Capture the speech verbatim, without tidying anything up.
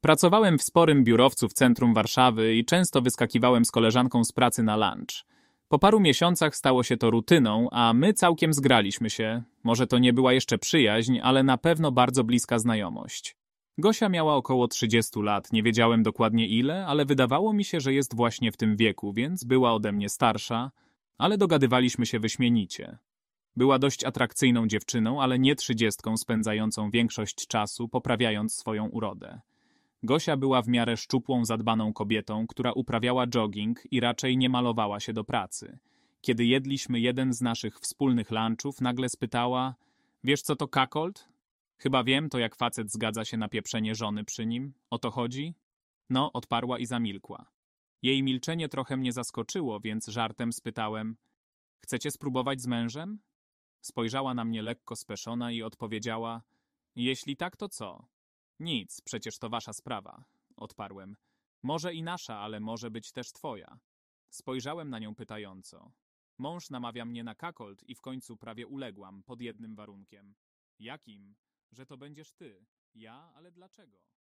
Pracowałem w sporym biurowcu w centrum Warszawy i często wyskakiwałem z koleżanką z pracy na lunch. Po paru miesiącach stało się to rutyną, a my całkiem zgraliśmy się. Może to nie była jeszcze przyjaźń, ale na pewno bardzo bliska znajomość. Gosia miała około trzydziestu lat, nie wiedziałem dokładnie ile, ale wydawało mi się, że jest właśnie w tym wieku, więc była ode mnie starsza, ale dogadywaliśmy się wyśmienicie. Była dość atrakcyjną dziewczyną, ale nie trzydziestką spędzającą większość czasu poprawiając swoją urodę. Gosia była w miarę szczupłą, zadbaną kobietą, która uprawiała jogging i raczej nie malowała się do pracy. Kiedy jedliśmy jeden z naszych wspólnych lunchów, nagle spytała: „Wiesz, co to cuckold?” „Chyba wiem, to jak facet zgadza się na pieprzenie żony przy nim. O to chodzi?” „No”, odparła i zamilkła. Jej milczenie trochę mnie zaskoczyło, więc żartem spytałem: „Chcecie spróbować z mężem?” Spojrzała na mnie lekko speszona i odpowiedziała: „Jeśli tak, to co?” „Nic, przecież to wasza sprawa”, odparłem. „Może i nasza, ale może być też twoja”. Spojrzałem na nią pytająco. Mąż namawia mnie na cuckold i w końcu prawie uległam, pod jednym warunkiem. „Jakim?” „Że to będziesz ty”. „Ja? Ale dlaczego?”